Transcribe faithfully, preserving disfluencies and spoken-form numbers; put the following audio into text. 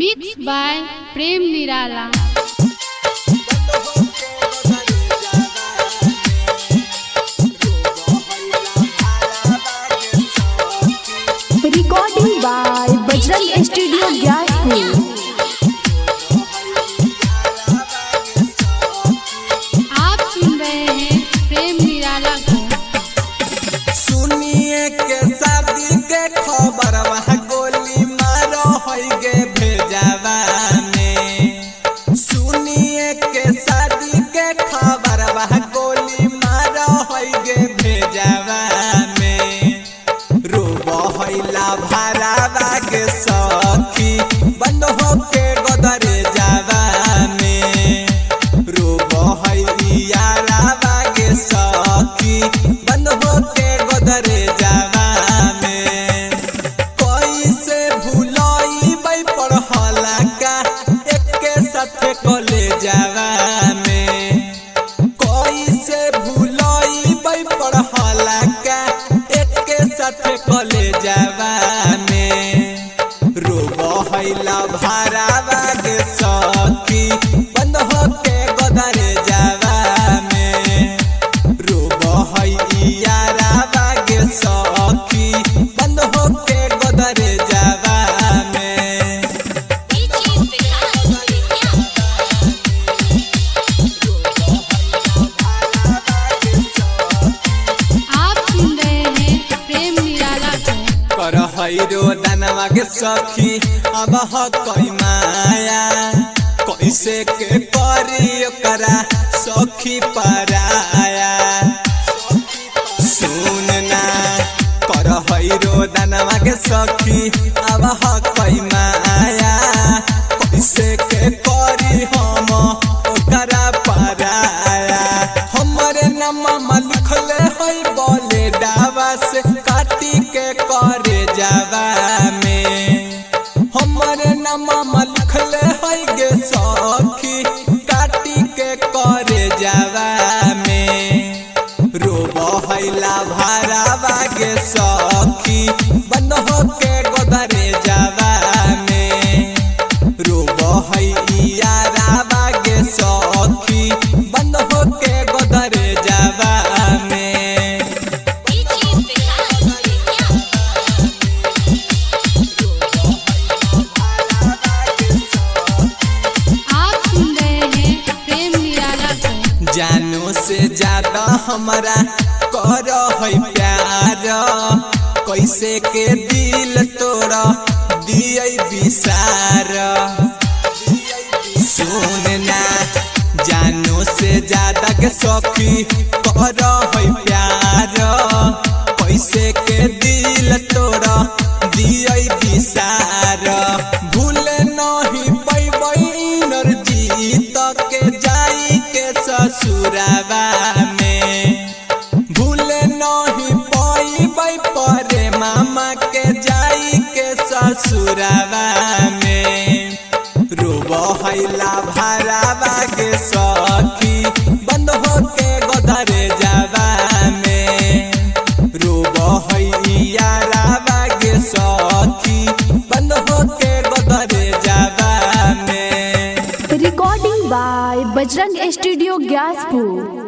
Mix by Prem Nirala. Recording by Bajrang studio Gyaspur. आप सुन रहे हैं प्रेम निराला को। सुनिए के शादी के खबर वहाँ गोली मारो होई गे भेजावा में। सुनिए के शादी के खबर वहाँ गोली मारो होई गे भेजावा में। रोबो होइला भरावा के सखी बंद हो के गोदरे जावा में। रोबो होइया रावा के सखी बंद हो के गोदरे जावा में। कोई से भूलई बई पढ़ला का एक के साथ कोले जावा में। कोई से भूलई बई पढ़ला का एक के साथ कोले जावा में। रोबो होइला भरावा के सखी बंद हो के गोदरे जावा में। रोबो होइया रावा के सखी बंद हो के गोदरे जावा में। आप सुन रहे हैं प्रेम निराला को। कर हैरो दानवा के सखी अब ह कोई माया। कैसे के करी ओकरा सखी पराया। सुनना कर हैरो दानवा के सखी अब ह कोई माया। कैसे के करी हम ओकरा पराया। हमरे नाम लिखले है बोले डावा से काटी के करे जावा में। हमरे नाम लिखले है गे सखी काटी के करे जावा में। रोबो हैला भरावा गे सखी बंद हो के गोदरे जावा में। रोबो हैया रावा गे सखी बंद हो के गोदरे जावा में। आप सुन रहे हैं प्रेम निराला को। जानो से ज्यादा हमारा करो है प्यार। कैसे के दिल तोड़ा दिए विसार। सुनना जानो से ज्यादा के सखी करो है प्यार। कैसे के दिल तोड़ा दिए विसार। भूले नहीं पैबै नरजीत के जाई के ससुरावा में। भूले नहीं पैबै परे मामा के जाई के ससुरावा में। रोबो हैला भरावा के सखी बंद हो के गोदरे जावा में। रोबो हैया रावा के सखी बंद हो के गोदरे जावा में। Recording by Bajrang studio Gyaspur.